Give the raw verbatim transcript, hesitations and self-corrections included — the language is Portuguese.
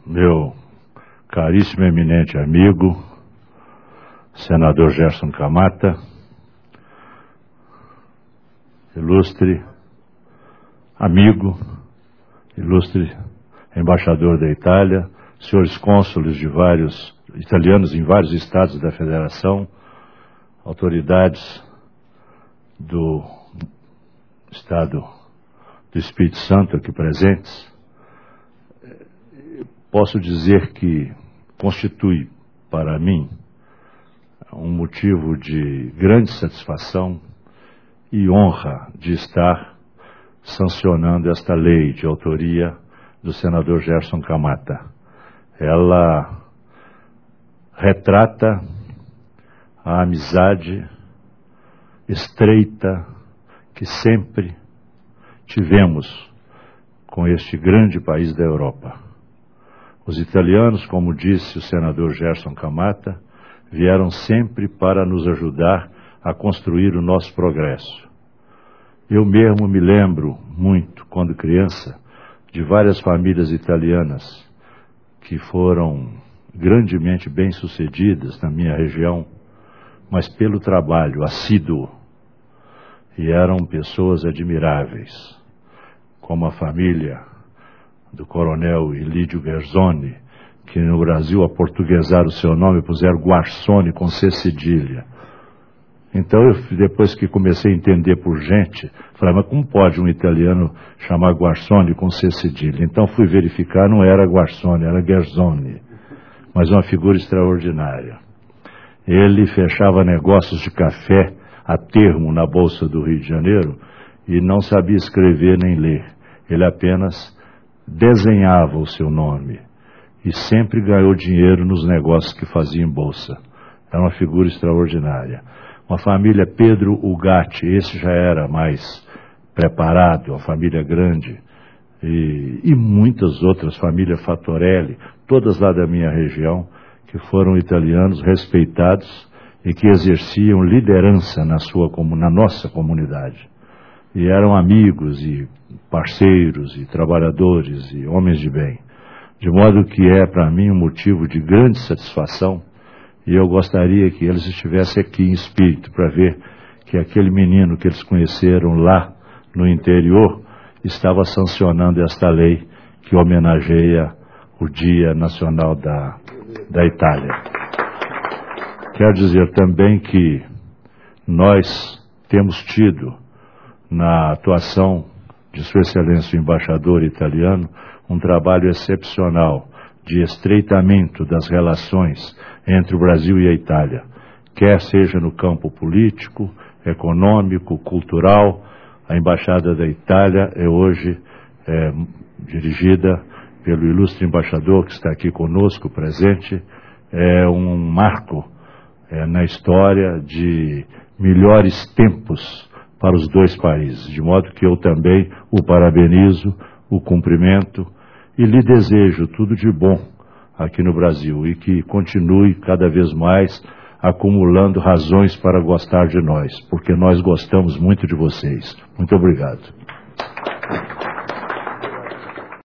meu caríssimo e eminente amigo, senador Gerson Camata, ilustre amigo, ilustre embaixador da Itália, senhores cônsules de vários italianos em vários estados da Federação, autoridades do Estado do Espírito Santo aqui presentes, posso dizer que constitui para mim um motivo de grande satisfação e honra de estar sancionando esta lei de autoria do senador Gerson Camata. Ela retrata a amizade estreita que sempre tivemos com este grande país da Europa. Os italianos, como disse o senador Gerson Camata, vieram sempre para nos ajudar a construir o nosso progresso. Eu mesmo me lembro muito, quando criança, de várias famílias italianas que foram grandemente bem-sucedidas na minha região, mas pelo trabalho assíduo, e eram pessoas admiráveis, como a família do coronel Ilídio Guerzoni, que no Brasil aportuguesaram o seu nome e puseram Guarsoni com C cedilha. Então, eu, depois que comecei a entender por gente, falei, mas como pode um italiano chamar Guarsoni com C cedilha? Então fui verificar, não era Guarsoni, era Guerzoni, mas uma figura extraordinária. Ele fechava negócios de café a termo na Bolsa do Rio de Janeiro e não sabia escrever nem ler. Ele apenas desenhava o seu nome e sempre ganhou dinheiro nos negócios que fazia em Bolsa. Era uma figura extraordinária. Uma família Pedro Ugatti, esse já era mais preparado, uma família grande, e, e muitas outras, família Fattorelli, todas lá da minha região, que foram italianos respeitados e que exerciam liderança na, sua, na nossa comunidade. E eram amigos e parceiros e trabalhadores e homens de bem. De modo que é para mim um motivo de grande satisfação, e eu gostaria que eles estivessem aqui em espírito para ver que aquele menino que eles conheceram lá no interior estava sancionando esta lei que homenageia o Dia Nacional da, da Itália. Quero dizer também que nós temos tido, na atuação de Sua Excelência o Embaixador italiano, um trabalho excepcional de estreitamento das relações entre o Brasil e a Itália, quer seja no campo político, econômico, cultural. A Embaixada da Itália é hoje é, dirigida pelo ilustre embaixador que está aqui conosco, presente, é um marco é, na história de melhores tempos para os dois países, de modo que eu também o parabenizo, o cumprimento e lhe desejo tudo de bom aqui no Brasil e que continue cada vez mais acumulando razões para gostar de nós, porque nós gostamos muito de vocês. Muito obrigado.